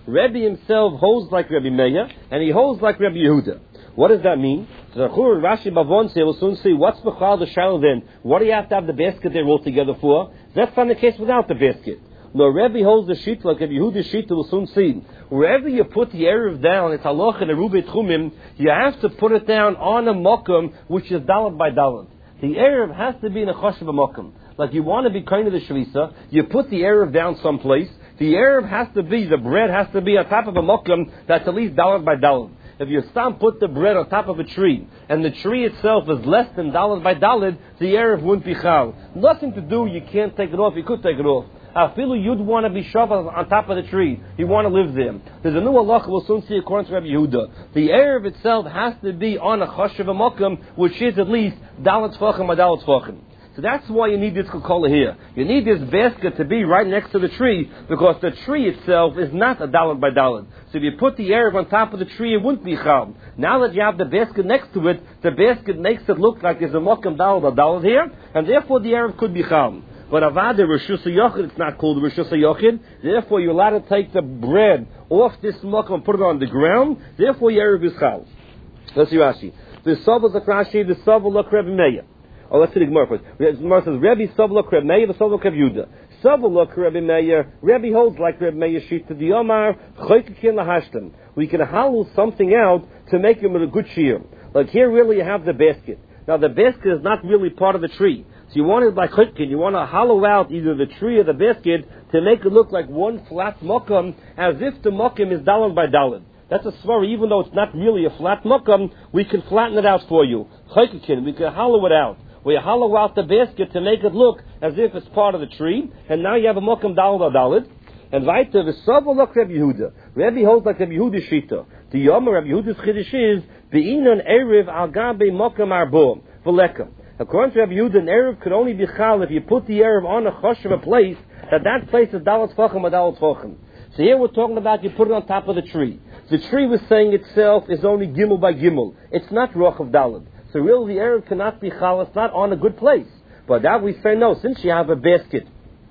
Rebbe himself holds like Rebbe Meir, and he holds like Rebbe Yehuda. What does that mean? So Rashi Bavon will soon see what's Bechal the Shiloh then. What do you have to have the basket there all together for? That's not the case without the basket. No, Rebbe holds the sheet like Rebbe Yehuda's sheet. We'll soon see. Wherever you put the Erev down, it's halach and a rubei tchumim, you have to put it down on a mokum which is dalad by dalad. The Erev has to be in a choshev mokum. Like you want to be kind of the shvisa, you put the Erev down someplace. The Erev has to be, the bread has to be on top of a mokum that's at least dalad by dalad. If you put the bread on top of a tree, and the tree itself is less than dalad by dalad, the Erev wouldn't be chal. Nothing to do, you can't take it off, you could take it off. I feel you'd want to be shabbos on top of the tree. You want to live there. There's a new halacha we'll soon see according to Rabbi Yehuda. The Erev itself has to be on a choshev mokum, which is at least dalad tzvachim or dalad tzvachim. So that's why you need this Coca-Cola here. You need this basket to be right next to the tree, because the tree itself is not a dalad by dalad. So if you put the Erev on top of the tree, it wouldn't be chal. Now that you have the basket next to it, the basket makes it look like there's a mokum dalad or dalad here, and therefore the Erev could be chal. But avad the Rishus HaYochid, it's not called the Rishus HaYochid. Therefore, you're allowed to take the bread off this mokum and put it on the ground. Therefore, your Erev is chal. Let's see Rashi. The Sovah Zakrashi, the Sovah Lok Rebbe Meir. Oh, let's see the Gemara first. The Gemara says, Rebbe Sovah Lok Rebbe Meir, the Sovah Lok Rebbe Yehuda. Sovah Lok Rebbe Meir, Rebbe holds like Rebbe Meir Shita the Yomar, Choykikin Lahashtem. We can hollow something out to make him a good shear. Like here, really, you have the basket. Now, the basket is not really part of the tree. So you want it like chutkin, you want to hollow out either the tree or the basket to make it look like one flat mokum, as if the mokum is dalad by dalad. That's a svara, even though it's not really a flat mokum, we can flatten it out for you. Chutkin, we can hollow it out. We hollow out the basket to make it look as if it's part of the tree, and now you have a mokum dalad or dalad. And weiter, the Sovah Lok Rebbe Yehuda. Rebbe holds like Rebbe Yehuda's shita. The Yomer Rebbe Yehuda's chiddush is, Be'inon Erev al gabe mokum arbo, v'lekam. According to Rabbi Yehuda, an Erev could only be chal if you put the Erev on a choshev, a place, that place is dalad tzvachim or dalad tzvachim. So here we're talking about you put it on top of the tree. The tree was saying itself is only gimel by gimel. It's not roch of dalad. So really the Erev cannot be chal, it's not on a good place. But that we say no, since you have a basket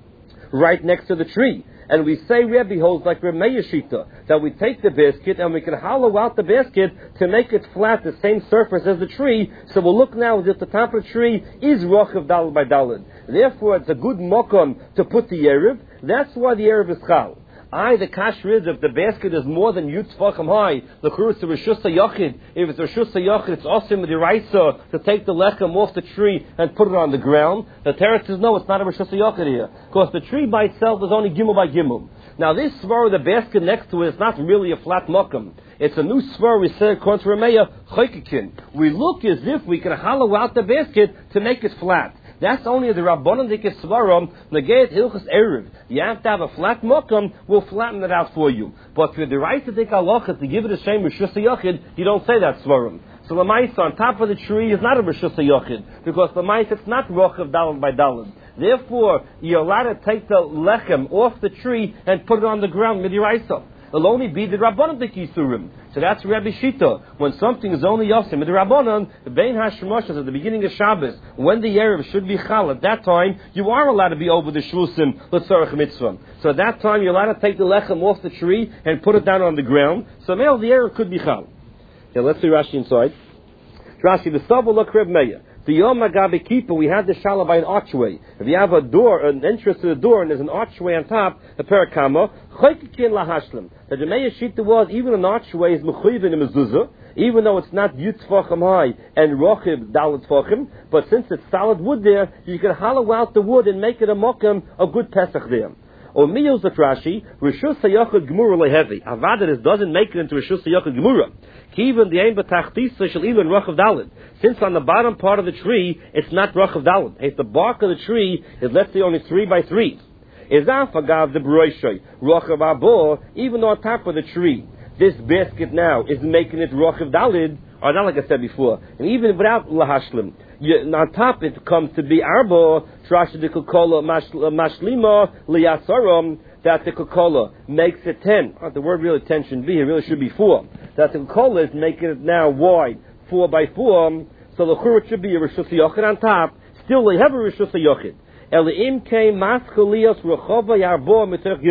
right next to the tree, and we say Rebbe holds like Rebbe Meir Shita, that we take the basket and we can hollow out the basket to make it flat, the same surface as the tree, so we'll look now as if the top of the tree is roch of dalad by dalad. Therefore, it's a good mokum to put the Erev. That's why the Erev is chal. The kasher is if the basket is more than yud tzvachim high, the kurus to Rishus HaYochid. If it's Rishus HaYochid, it's awesome with the raisa to take the lechem off the tree and put it on the ground. The teretz says no, it's not a Rishus HaYochid here, because the tree by itself is only gimel by gimel. Now this svara, the basket next to it, is not really a flat mokum. It's a new svara. We said according to Rameya choykikin. We look as if we can hollow out the basket to make it flat. That's only the Rabbanan Dikes Svaram, Negeit Hilchas Erev. You have to have a flat mokum, we'll flatten it out for you. But for the right to take halacha to give it a shame Rishus HaYochid, you don't say that Svaram. So the mice on top of the tree is not a Rishus HaYochid, because the mice, it's not roch of dalad by dalad. Therefore, you're allowed to take the lechem off the tree and put it on the ground with your isa. It'll only be the Rabbanan Dikisurim. So that's Rabbi Shita. When something is only Yosim, the Rabbanan, the Bein HaShemoshes at the beginning of Shabbos, when the Erev should be Chal, at that time, you are allowed to be over the Shvusim, L'tzorech Mitzvah. So at that time, you're allowed to take the Lechem off the tree and put it down on the ground. So now the Erev could be Chal. Yeah, let's see Rashi inside. Rashi, the Sovah Lok Rebbe Meir. The Yom Agabe Kippur, we had the Shala by an archway. If you have a door, an entrance to the door, and there's an archway on top, a parakama, Choykikin Lahashlim. The Meir Shita was, even an archway is Mechuyev in a mezuzah, even though it's not Yud Tzvachim high and Rochib Dalad Tzvachim, but since it's solid wood there, you can hollow out the wood and make it a mokum, a good Pesach there. Or Miyos Rashi, Rishus HaYochid Gemura lehevi. Avada doesn't make it into Rishus HaYochid Gemura. Even the Ein B'Tachtisa Shel Ilan Rochav Dalad. Since on the bottom part of the tree, it's not Rochav Dalad. If the bark of the tree is, let's say, only 3 by 3. Izaf Agav the Broishay, Rochav Abo, even on top of the tree, this basket now is making it Rochav Dalad, or not like I said before, and even without Lahashlim. On top it comes to be Arbo, Trash the Kokola Mashlima Liyasaram, that the Kokola makes it 10. The word really 10 shouldn't be here, really should be 4. That the Kokola is making it now wide, 4 by 4, so the Churut should be a Rishus HaYochid on top, still they have a Rishus HaYochid. Eliim came Maschalios Rechova Yarbo Mitzvah Gimel.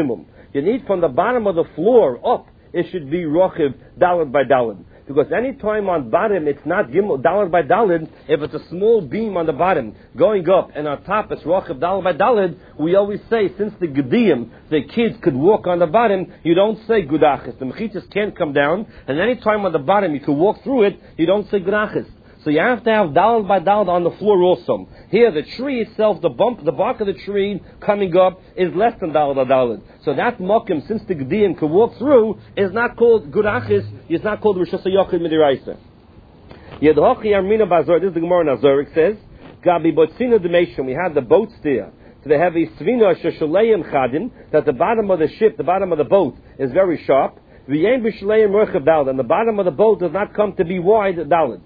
You need from the bottom of the floor up, it should be rochiv dalad by dalad. Because any time on bottom it's not gimel dalad by dalad, if it's a small beam on the bottom going up and on top it's rochiv dalad by dalad, we always say since the gedim, the kids could walk on the bottom, you don't say gudachis. The mechitzas can't come down, and any time on the bottom you could walk through it, you don't say gudachis. So you have to have dalad by dalad on the floor also. Here, the tree itself, the bark of the tree coming up is less than dalad by dalad. So that mokim, since the gedim could walk through, is not called gurachis. It's not called rishus hayochid midiraisa. Yedhochi armina bazor. This is the Gemara in Azor. It says, "Gabi botzina demeshim." We had the boats there. So they have a svina sheshaleim chadin, that the bottom of the ship, the bottom of the boat, is very sharp. V'yein b'shaleim rochav dalad, and the bottom of the boat does not come to be wide dalad.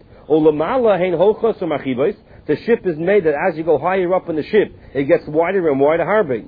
The ship is made that as you go higher up in the ship, it gets wider and wider harbing.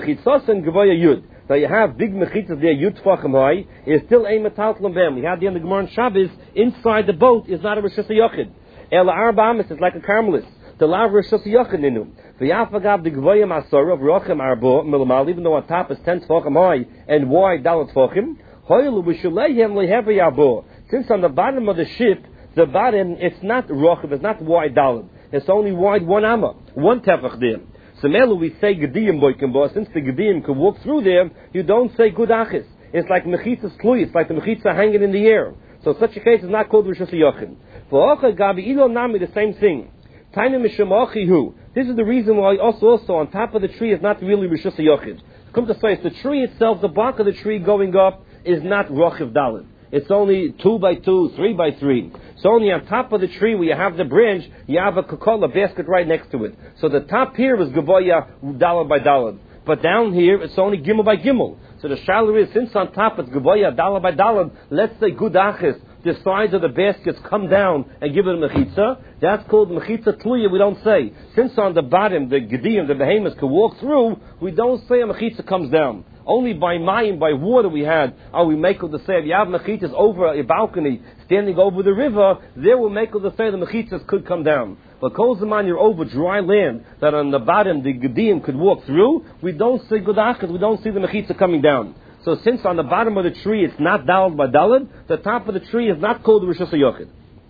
Now you have big mechitzas there, yud tfachim high, is still a metaltlum bem. We have the end of Gemara on Shabbos, inside the boat is not a rishus hayochid. Ela arba amis is like a carmelis. The lav rishus hayochid ninu. V'yafagav the gvoya masor of rochem arbo milamal, even though on top is 10 tfachim high and wide dalat tfachim. Hoylu b'shuleihem lehever yabo. Since on the bottom of the ship, the bottom, it's not rochav, it's not wide dalad. It's only wide one amma, one tefach there. So melu we say gediyim boikim, since the gediyim can walk through there, you don't say gudachis. It's like mechitzas tlui, it's like the mechitzah hanging in the air. So such a case is not called rishus hayochid. For ocha gabi ilo nami, the same thing. Taina mishamochihu. This is the reason why also on top of the tree is not really rishus hayochid. Come to say, it's the tree itself, the bark of the tree going up is not rochav dalad. It's only 2 by 2, 3 by 3. So only on top of the tree where you have the branch, you have a kokola basket right next to it. So the top here is gavoya dalad by dalad. But down here, it's only gimel by gimel. So the shaila is, since on top it's gavoya dalad by dalad, let's say gudachis, the sides of the baskets come down and give it a mechitza. That's called mechitza tluya, we don't say. Since on the bottom, the gediyim, the behemoths can walk through, we don't say a mechitza comes down. Only by mayim, by water we had, we make of the say, if you have mechitzas over a balcony, standing over the river, there will make of the say the mechitzas could come down. But kol zaman you're over dry land, that on the bottom the gedim could walk through, we don't see gudachas, we don't see the mechitzah coming down. So since on the bottom of the tree it's not dalad by dalad, the top of the tree is not called rishus hayochid.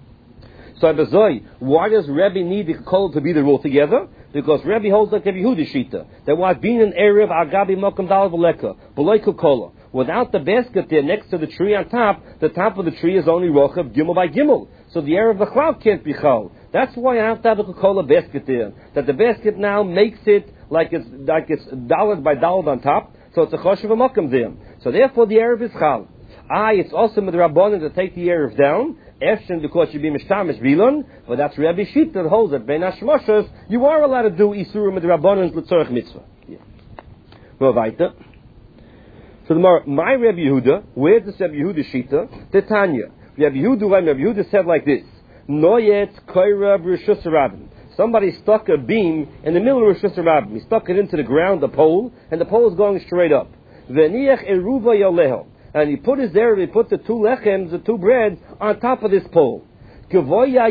So Abazoi, why does Rebbe need the kol to be the rule together? Because Rebbe holds like Rebbe Yehuda shita, that was being an erev agabi mokam dalad v'leka, b'loi kokola. Without the basket there next to the tree on top, the top of the tree is only rochav gimel by gimel. So the erev v'chlav can't be chal. That's why I have to have a kokola basket there. That the basket now makes it like it's dalad by dalad on top, so it's a choshev v'mokam there. So therefore the erev is chal. It's also with the Rabbanan to take the erev down, Efshin because you be mishtamish bilon, but that's Rebbe Shita that holds that Ben Hashmoshas, you are allowed to do Isurim with the Rabbanan l'tzorech mitzvah. Well, weiter. So my Rebbe Yehuda, where's this Rebbe Yehuda Shita? Titania. Rebbe Yehuda said like this: Noyet koirav rishus rabim. Somebody stuck a beam in the middle of rishus rabim. He stuck it into the ground, the pole, and the pole is going straight up. V'niach eruva yoleho. And he put the 2 lechems, the 2 breads, on top of this pole. If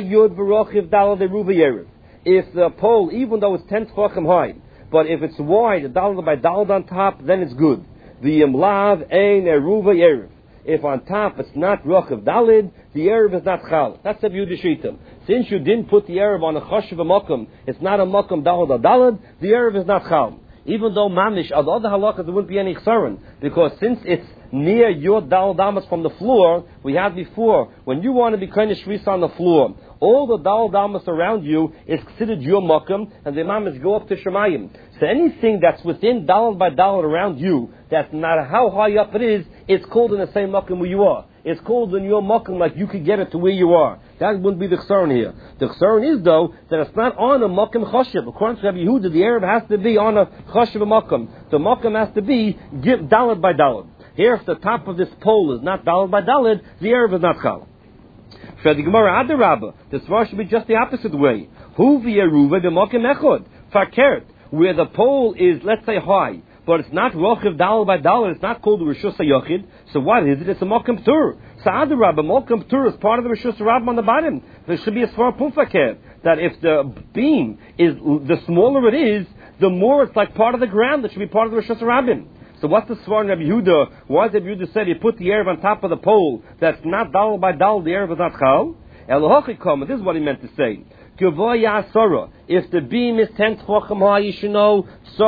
the pole, even though it's 10 tefachim high, but if it's wide, dalad by dalad on top, then it's good. The imlav ein eruva yerev. If on top it's not rochav dalad, the erev is not chal. That's the Yehuda Shita. Since you didn't put the erev on a choshev makom, it's not a makom dalad or dalad, the erev is not chal. Even though mamish, of the other halachas, there wouldn't be any chsaron, because since it's near your dal damas from the floor, we had before, when you want to be kind of shvis on the floor, all the dal damas around you is considered your makam, and the mamish go up to shemayim. So anything that's within dalad by dalad around you, that's not how high up it is, it's called in the same makam where you are. It's called in your makam like you could get it to where you are. That wouldn't be the chsaron here. The chsaron is though that it's not on a makam choshev. According to Rabbi Yehuda, the Arab has to be on a choshev makam. The makam has to be dalad by dalad. Here, if the top of this pole is not dalad by dalad, the Arab is not chal. For the Gemara Adarabba, the svara should be just the opposite way. Hu v'yeruva b'makam echod fakert, where the pole is, let's say, high, but it's not rochav dalad by dalad. It's not called rishus hayochid. So what is it? It's a makam tur. So Adarabba, makam tur is part of the rishus rabim on the bottom. There should be a svara pufaker that if the beam is, the smaller it is, the more it's like part of the ground. That should be part of the rishus rabim. So what's the svar in Rabbi Yehuda? Why does Rabbi Yehuda say you put the erev on top of the pole that's not dal by dal, the erev is not chal? This is what he meant to say. If the beam is 10 tefachim high, you should know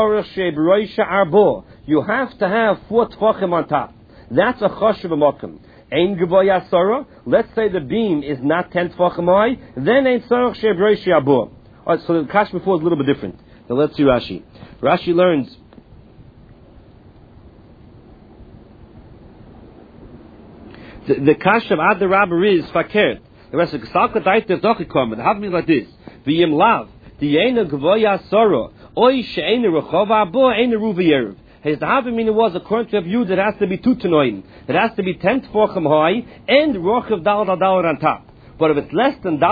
you have to have 4 tefachim on top. That's a choshev makom. Ein gavoya sora. Let's say the beam is not 10 tefachim high, then ein sarach she'broish arbor. All right, so the kash before is a little bit different. Now let's see Rashi. Rashi learns. The kash of Ad Rabba is fakert. The rest of the Salka Daita is Dochikom. It has to be like this. V'yim lav. D'yena gvoya sora. Oy she'ena rechova abo ena ruva yerev. His Havamina was according to a view that it has to be 2 tenoim. It has to be 10 tefachim high and rochav dalad on top. But if it's less than 10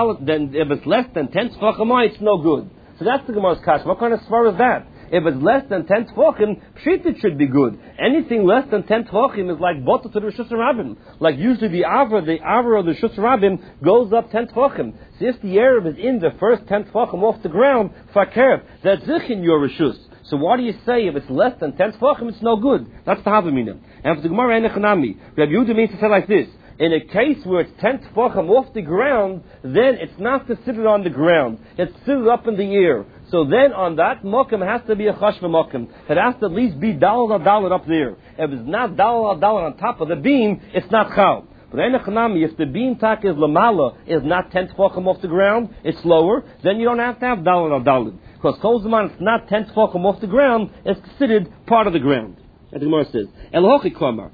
tefachim high, it's no good. So that's the Gemara's kash. What kind of svar is that? If it's less than 10 tefachim, pshit it should be good. Anything less than 10 tefachim is like bota to the Rishus Rabbim. Like usually the avra of the Rishus Rabbim goes up 10 tefachim. So if the erev is in the first 10 tefachim off the ground, fakir, that's zichin your Rishus. So why do you say if it's less than 10 tefachim, it's no good? That's the Havamina. And for the Gemara Enechanami, Rabbi Yehuda means to say like this. In a case where it's 10 tefachim off the ground, then it's not considered on the ground. It's still up in the air. So then on that mokum has to be a chashva mokum. It has to at least be dalad up there. If it's not dalad on top of the beam, it's not chal. But if the beam tak is lamala, is not 10 tefachim off the ground, it's lower, then you don't have to have dalad. Because kol zaman it's not 10 tefachim off the ground, it's considered part of the ground. And the Gemara says, Elochi Kamar,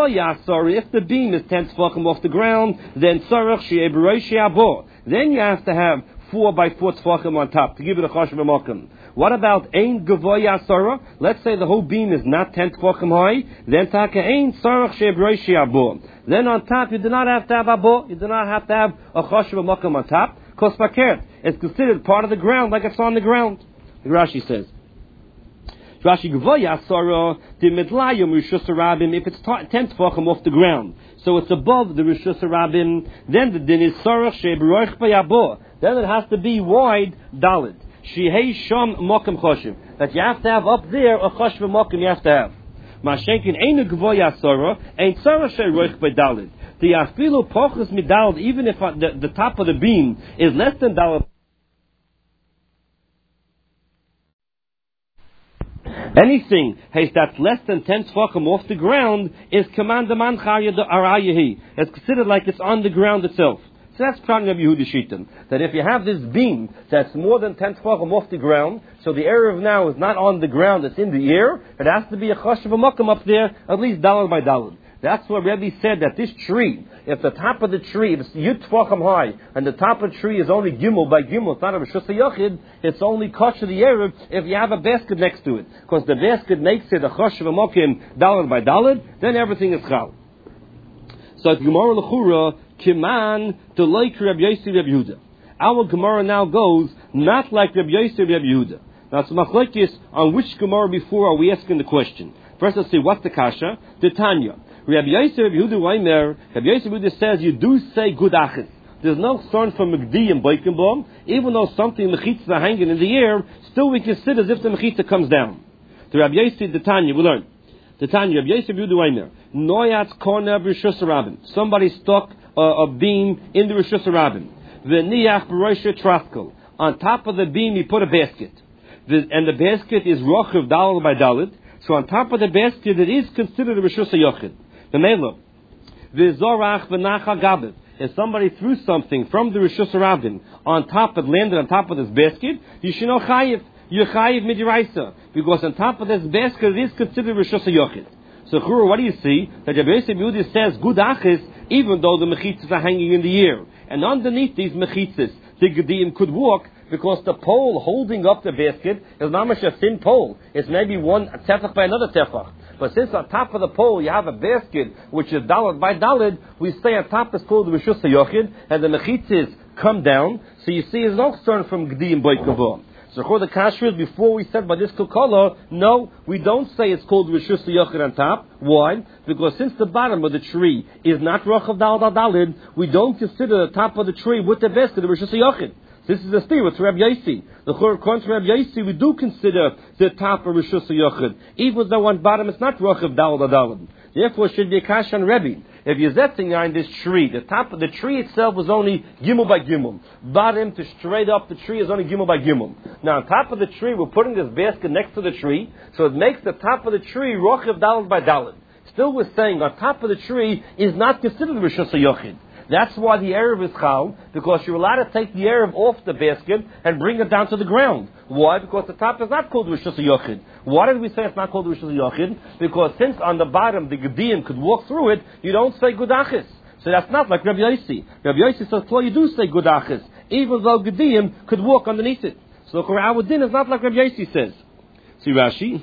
if the beam is 10 tefachim off the ground, then sarach she'ebroi she'abo. Then you have to have 4 by 4 tefachim on top to give it a chashav makom. What about ein gavoya sarah? Let's say the whole beam is not 10 tefachim high, then taka ein sarach she'ebroi she'abo. Then on top you do not have to have abo, you do not have to have a chashav makom on top, because fakert, it's considered part of the ground like it's on the ground. Rashi says, Rashi Gvoya Sara the Midlayim Rishus Rabbim, if it's 10 tefachim off the ground, so it's above the Rishus Rabbim, then the din is Sarach She'Beroich Bayabo. Then it has to be wide Dalid. Shehei Sham Mokim Choshev. That you have to have up there a Choshev Mokim you have to have. Mashenkin Einu Gvoya Sara ain't Sarach She'Beroich Baydalit. The Afilu Pochus Midalid, even if the top of the beam is less than Dalid. Anything that's less than 10 tefachim off the ground is commandman chaya the arayahi. It's considered like it's on the ground itself. So that's Pran Rabbi Yehuda Shittim. That if you have this beam that's more than 10 tefachim off the ground, so the erev now is not on the ground, it's in the air, it has to be a chashav makom up there, at least dalad by dalad. That's what Rebbe said, that this tree, if the top of the tree, if it's yud tefachim high, and the top of the tree is only gimel by gimel, it's not a rishus hayachid, it's only kosher the erev if you have a basket next to it. Because the basket makes it a choshev mokim dalad by dalad, then everything is chal. So at Gemara L'chura, kiman to like Rabbi Yosef Rabbi Yehuda. Our Gemara now goes not like Rabbi Yosef Rabbi Yehuda. Now it's machlokes on which Gemara before are we asking the question. First let's see, what's the kasha? The Tanya. Rabbi Yosef Rabbi Yehuda Weimer, Rabbi Yosef Rabbi Yehuda says you do say good achis. There's no son from Megdi and Boikenbaum, even though something mechitzah are hanging in the air, still we consider as if the mechitzah comes down. The Rabbi Yosef, the Tanya, we learn. The Tanya, Rabbi Yosef Rabbi Yehuda Weimer, Noyatz Korner Rishus Rabbim. Somebody stuck a beam in the Rishus Rabbim. V'niach b'roisha traskel. On top of the beam he put a basket. And the basket is rochav dalad by dalad. So on top of the basket it is considered a Rishus HaYochid. The Melo. V'zorach v'nacha gabev. If somebody threw something from the Rishus Rabbim on top, it landed on top of this basket, you should know chayiv. You're chayiv midiraisa. Because on top of this basket it is considered Rishus HaYochid. So Chura, what do you see? That Rabbi Yosef Yehuda says good achis, even though the mechitzas are hanging in the air. And underneath these mechitzas, the Gedim could walk, because the pole holding up the basket is not much a thin pole. It's maybe one tefach by another tefach. But since on top of the pole you have a basket which is dalad by dalad, we say on top is called the Rishus HaYochid, and the mechitzas come down. So you see, it's no concern from Gedim Boikavah. So for the kashrus, before we said by this kokala, no, we don't say it's called Rishus HaYochid on top. Why? Because since the bottom of the tree is not rochav dalad dalad, we don't consider the top of the tree with the basket of Rishus HaYochid. This is a steer to Rabbi Yossi. The according to Rabbi Yossi, we do consider the top of Rishus Yochid, even though on bottom it's not Rochav Dalad Adalad. Therefore, it should be a kash on Rebbe. If you're setting behind this tree, the top of the tree itself was only Gimel by Gimel. Bottom to straight up the tree is only Gimel by Gimel. Now, on top of the tree, we're putting this basket next to the tree, so it makes the top of the tree Rochav Dalad by Dalad. Still, we're saying on top of the tree is not considered Rishus Yochid. That's why the Erev is Chal, because you're allowed to take the Erev off the basket and bring it down to the ground. Why? Because the top is not called Rishus Yochid. Why did we say it's not called Rishus Yochid? Because since on the bottom the Gedim could walk through it, you don't say Gudachis. So that's not like Rabbi Yossi. Rabbi Yossi says, well, you do say Gudachis, even though Gedim could walk underneath it. So our din is not like Rabbi Yossi says. See Rashi?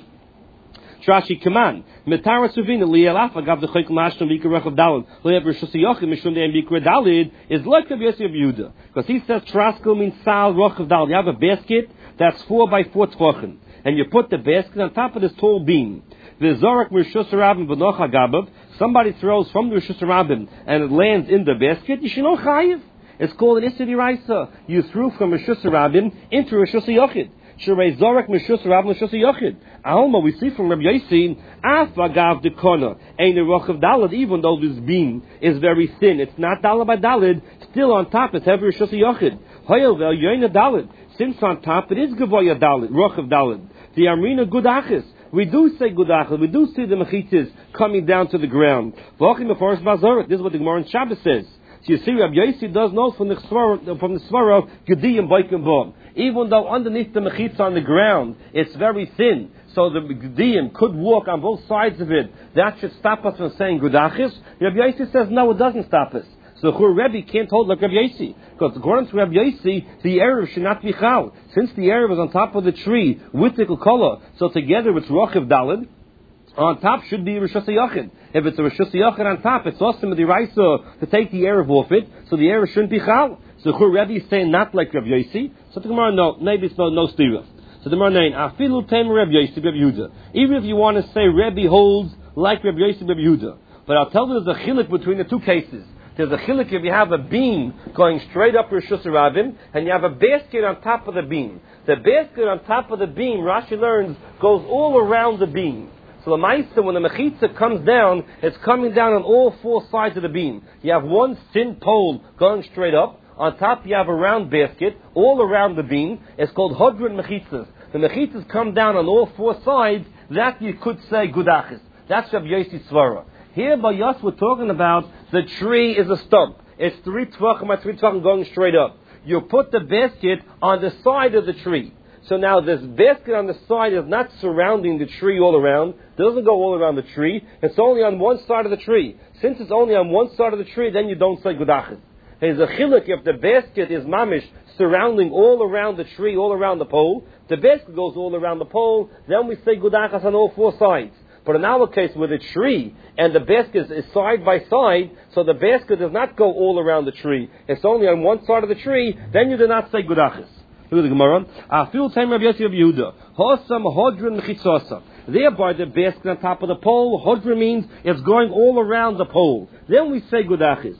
Rashi command. Metara Suvina Lielaf agav the Chayk Mashtam Bikar Rechav Dalid Lev Rishus Yochid Mishum Dein Bikar Dalid is like Rabbi Yossi of Yehuda, because he says Traskel means Sal Rochav Dalid. You have a basket that's 4 by 4 tefachim, and you put the basket on top of this tall beam. The Zorak Rishus Rabim B'Noch Hagabav. Somebody throws from the Rishus Rabim and it lands in the basket. You should know Chayiv. It's called an Isri Raisa. You threw from Rishus Rabim into Rishus Yochid. Sherei Zorak Mishus Rav Mishus Yochid. Alma, we see from Rabbi Yossi, Afagav de Kona, Ein Rochav Dalad, even though this beam is very thin, it's not Dalad by Dalad, still on top it's heavy Rishus Yochid. Hoyel Vel Yoina Dalad, since on top it is Gavoya Dalad, Rochav Dalad. The Amrina Gudachis. We do say Gudachis, we do see the Mechitzis coming down to the ground. V'achim the forest Bazoret, this is what the Gemara in Shabbos says. So you see, Rabbi Yossi does know from the Svara of Gediyim Baikim Bom. Even though underneath the mechitza on the ground, it's very thin, so the Gediyim could walk on both sides of it. That should stop us from saying Gudachis. Rabbi Yossi says, no, it doesn't stop us. So the Chur Rebbe can't hold like Rabbi Yossi, because according to Rabbi Yossi, the Erev should not be Chal. Since the Erev is on top of the tree with the Kukala, so together it's Rochav Dalad, on top should be Rishus Yochid. If it's a Rishus Yochid on top, it's awesome with the Raisa to take the Erev off it, so the Erev shouldn't be Chal. So the Chur Rebbe is saying not like Rabbi Yossi. So the Gemara, no, maybe it's no stira. So the Gemara name, Afilu Tem Rabbi Yossi Rabbi Yehuda. Even if you want to say Rebbe holds like Rabbi Yossi Rabbi Yehuda, but I'll tell you there's a chilik between the two cases. There's a chilik if you have a beam going straight up Rishus Rabim, and you have a basket on top of the beam. The basket on top of the beam, Rashi learns, goes all around the beam. So the Maisa, when the Mechitza comes down, it's coming down on all 4 sides of the beam. You have one thin pole going straight up. On top you have a round basket all around the beam. It's called Hodron Mechitzas. The Mechitzas come down on all 4 sides. That you could say Gudachis. That's Rabbi Yossi Svara. Here by Yos we're talking about the tree is a stump. It's 3 tvachim by 3 tvachim going straight up. You put the basket on the side of the tree. So now this basket on the side is not surrounding the tree all around. It doesn't go all around the tree. It's only on one side of the tree. Since it's only on one side of the tree, then you don't say Gudachis. There's a chiluk if the basket is mamish surrounding all around the tree, all around the pole. The basket goes all around the pole. Then we say Gudachis on all 4 sides. But in our case, with a tree and the basket is side by side, so the basket does not go all around the tree. It's only on one side of the tree. Then you do not say Gudachis. Look at the Gemara. Afil time Rabbi Yossi of Yehuda. Hosam hodron mechitzasa. Thereby the basket on top of the pole. Hodron means it's going all around the pole. Then we say Gudachis.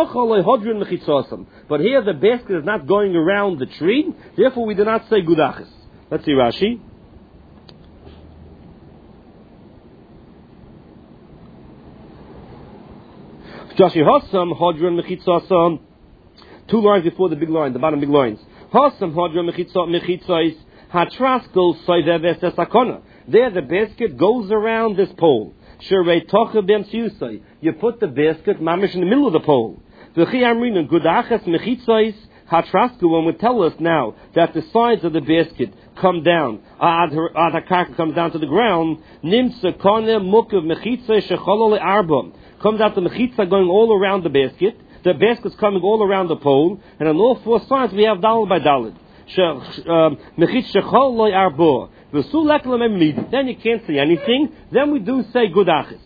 But here the basket is not going around the tree, therefore we do not say Gudachis. Let's see Rashi. Joshi Hossam Hodron Mechitzasam. 2 lines before the big line, the bottom big lines. Hossam Hodron Mechitzais Hatraskel Soiveves Esakona. There the basket goes around this pole. You put the basket mamish in the middle of the pole. When we tell us now that the sides of the basket come down, comes down to the ground, comes out the mechitza going all around the basket. The basket's coming all around the pole, and on all 4 sides we have daled by daled. Then you can't say anything. Then we do say Gudachis.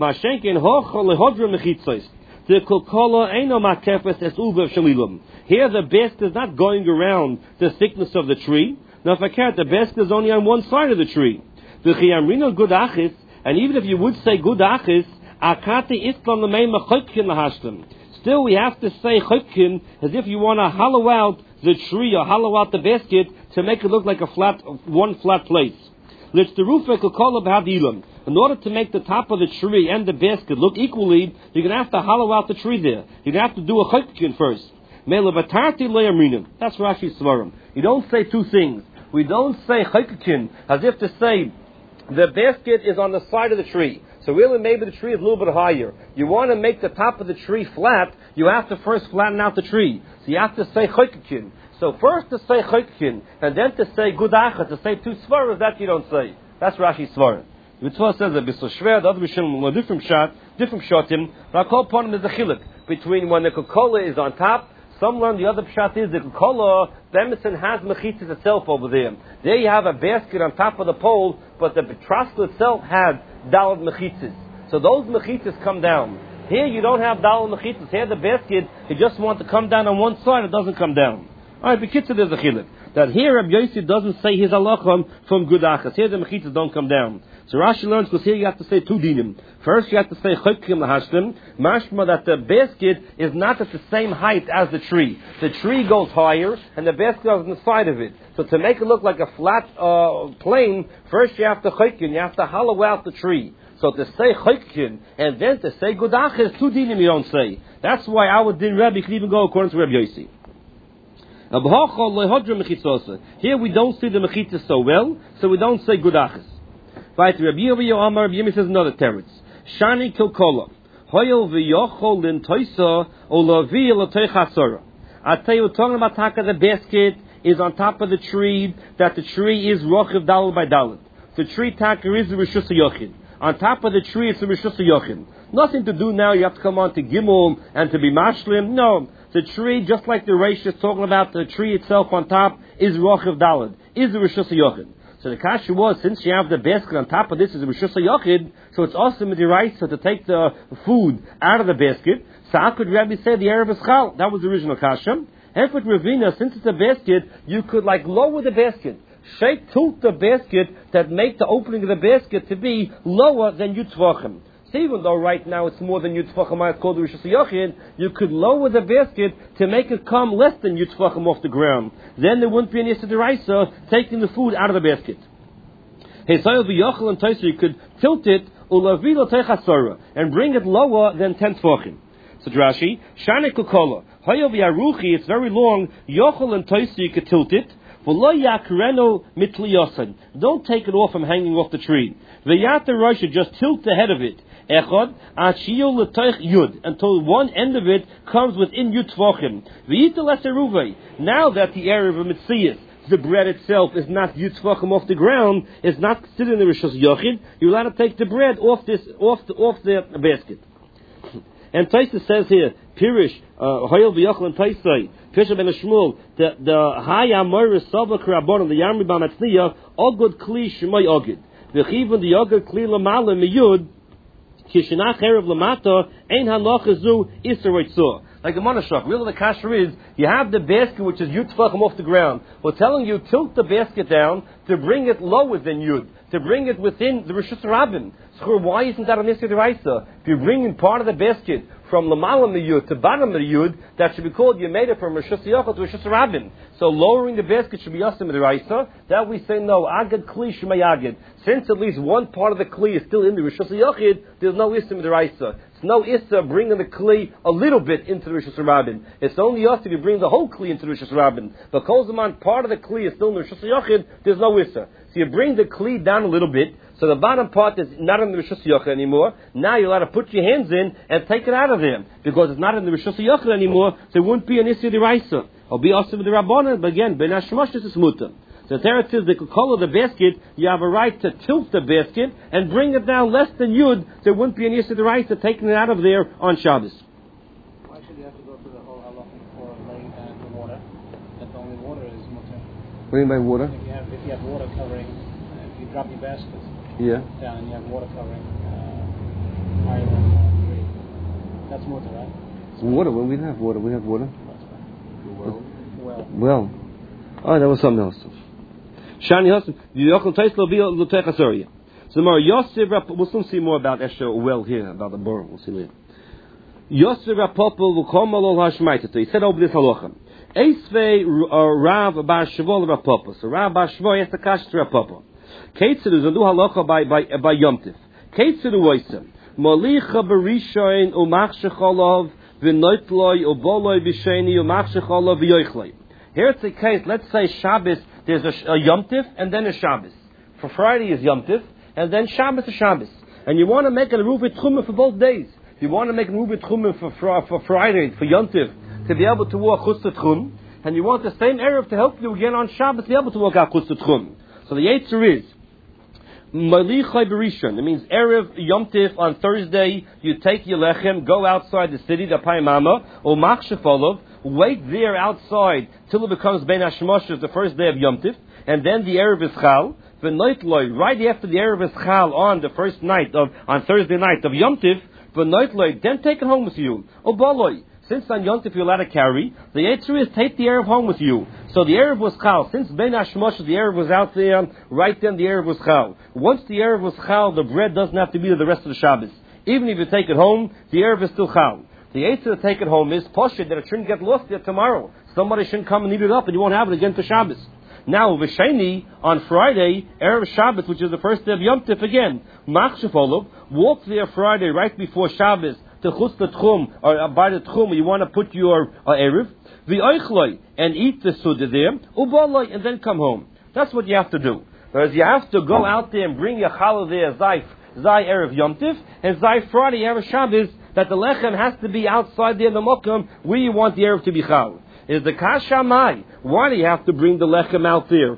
Here the basket is not going around the thickness of the tree. Now if I count, the basket is only on one side of the tree. And even if you would say Gudachis, still we have to say Chutkin as if you want to hollow out the tree or hollow out the basket to make it look like one flat place. In order to make the top of the tree and the basket look equally, you're going to have to hollow out the tree there. You're going to have to do a chaykin first. That's Rashi's svarim. You don't say two things. We don't say chaykin as if to say the basket is on the side of the tree. So really maybe the tree is a little bit higher. You want to make the top of the tree flat, you have to first flatten out the tree. So you have to say chaykin. So first to say chaykin, and then to say gudachat, to say two svaras, that you don't say. That's Rashi's svarim. The Mitzvah says that Bissel Shver, the other Rishon, different shotim, but I call upon him as a chiluk between when the Coca-Cola is on top. Some learn the other pshat is the Coca-Cola, the Emerson has mechitzas itself over there. There you have a basket on top of the pole, but the betroskel itself had dalad mechitzas. So those mechitzas come down. Here you don't have dalad mechitzas. Here the basket, you just want to come down on one side, it doesn't come down. Alright, Bekitzer, there's a chiluk. That here Rabbi Yossi doesn't say his halachah from gudachas. Here the mechitzas don't come down. So Rashi learns because here you have to say two dinim. First you have to say chaykim lahashlim, mashma that the basket is not at the same height as the tree. The tree goes higher and the basket goes on the side of it. So to make it look like a flat plane, first you have to chaykim, you have to hollow out the tree. So to say chaykim and then to say gudachas, two dinim you don't say. That's why our din Rabbi can even go according to Rabbi Yossi. Here we don't see the mechitzas so well, so we don't say gudachas. Right, Rabbi Yirmiyah says another teretz. Shani kilkola. Hoyel v'yochol lin toisa olavi l'toichasora. I tell you, we're talking about taka, the basket is on top of the tree, that the tree is rochiv dalad by dalad. The tree taka is the rishus yochid. On top of the tree, it's the rishus yochid. Nothing to do now, you have to come on to Gimel and to be mashlim. No. The tree, just like the Reish is talking about, the tree itself on top is rochiv dalad, is the rishus yochid. So the kasha was, since you have the basket on top of this is a Rishus HaYochid, so it's also midiraisa to take the food out of the basket. So how could Rabbi say the Erev is chal? That was the original kasha. Hefet Ravina, since it's a basket, you could lower the basket. Tilt the basket that make the opening of the basket to be lower than Yutzvachim. So even though right now it's more than Yutzvachim, it's called the Rishus HaYochid, you could lower the basket to make it come less than Yutzvachim off the ground. Then there wouldn't be an Yisra D'Oraisa taking the food out of the basket. Hey, so you could tilt it and bring it lower than 10 tefachim. So Rashi, Shani Kukola, Hoyav Yaruchi, it's very long, Yochel and Toisi, you could tilt it. Don't take it off from hanging off the tree. V'yata Rosh, just tilt the head of it. Echad, yud, until one end of it comes within yud tvachim. Now that the area of a Metzias, the bread itself is not yud tvachim off the ground, is not sitting in the Rishus Yochid, you're allowed to take the bread off the basket. And Taisa says here, Pirish, Hoyel v'yochel and Taisai, Pisha ben Shmuel, the Haya Moira Sava Krabon, the Yamri Bamatzniya, Ogud Kli Shemay Ogud. The Chivon, the Ogud Kli Lamala Miyud, Kishinach Erev Lamata, Ein Hanochazu, Isser. Like the Monashach, really the kasher is, you have the basket which is Yud Tvachim off the ground. We're telling you, tilt the basket down to bring it lower than Yud, to bring it within the Rishus Rabbin. So why isn't that a Yisra D'Oraisa? If you bring in part of the basket from Lamalam the Yud to bottom of the Yud, that should be called, you made it from Rishus Yochel to Rishus Rabbin. So lowering the basket should be Yasim D'Oraisa. That we say no, Agad Kli Shemay Agad. Since at least one part of the Kli is still in the Rishus Yochid, there's no Yasim D'Oraisa. It's no Issa bringing the Kli a little bit into the Rishus Rabbin. It's only us if you bring the whole Kli into the Rishus Rabbin. But Kolzaman, part of the Kli is still in the Rishus Yochid, there's no Issa. So you bring the Kli down a little bit, so the bottom part is not in the Rishus Yochid anymore. Now you're allowed to put your hands in and take it out of there. Because it's not in the Rishus Yochid anymore, so it wouldn't be an Issa D'Oraisa. It'll be also with the Rabbanan, but again, Ben Hashemash, this is Mutter. So there it is, the Coca-Cola, the basket, you have a right to tilt the basket and bring it down less than Yud, so there wouldn't be an Yisra D'Oraisa taking it out of there on Shabbos. Why should you have to go through the whole halachah for laying down the water? That only water is mutter. What do you mean by water? If you have water covering, if you drop your basket down and you have water covering higher than 3, that's mutter, right? Water, when we have water, we have water. Well. Oh, that was something else. Shani Hasan, Yochel Taislo Lutechasoria. So more Yosef, we'll soon see more about Esher well here, about the Borum, we'll see later. Yosef Rapopel will come along Hashmaitata. He said over this halacha. Eisvei Rav Bar Shmuel Rav Papa. So Rav Bar Shmuel has the kash to Rav Papa. Keitzidu Zandu halacha by Yom Tiv. Keitzidu Oisem. Molicha Berishoin Umach Shecholov V'noitloi Uboloi V'sheni Umach Shecholov V'yoichloi. Here it's a case, let's say Shabbos, there's a Yom Tiv and then a Shabbos. For Friday is Yom Tiv and then Shabbos is Shabbos. And you want to make a Ruvit Chumah for both days. You want to make a Ruvit Chumah for Friday, for Yom Tiv, to be able to walk Chustat Chum, and you want the same Erev to help you again on Shabbos to be able to walk out Chustat Chum. So the Yetzer is Malichai Berishon. It means Erev Yom Tiv on Thursday, you take your lechem, go outside the city, the Paimama, or Mach Shefolov, wait there outside till it becomes Ben Hashmoshes, the first day of Yom Tiv, and then the Erev is Chal. The night loy, right after the Erev is Chal on the first night on Thursday night of Yom Tiv, the night loy, then take it home with you. Oh Baloi, since on Yom Tiv you're allowed to carry, the Yetzer is take the Erev home with you. So the Erev was Chal. Since Ben Hashmoshes, the Erev was out there, right then the Erev was Chal. Once the Erev was Chal, the bread doesn't have to be there the rest of the Shabbos. Even if you take it home, the Erev is still Chal. The Yetzer to take it home is Poshet, that it shouldn't get lost there tomorrow. Somebody shouldn't come and eat it up and you won't have it again for Shabbos. Now, V'sheni, on Friday, Erev Shabbos, which is the first day of Yom Tif again, Mach Shefolov, walk there Friday right before Shabbos to Chutz Tchum, or by the Tchum, you want to put your Erev, V'oichloi, and eat the Suda there, Ubaloi, and then come home. That's what you have to do. Whereas you have to go out there and bring your challah there, Zai Erev Yom Tif, and Zai Friday, Erev Shabbos, that the lechem has to be outside there in the Mokum, where you want the Erev to be chal. Is the kasha mai? Why do you have to bring the lechem out there?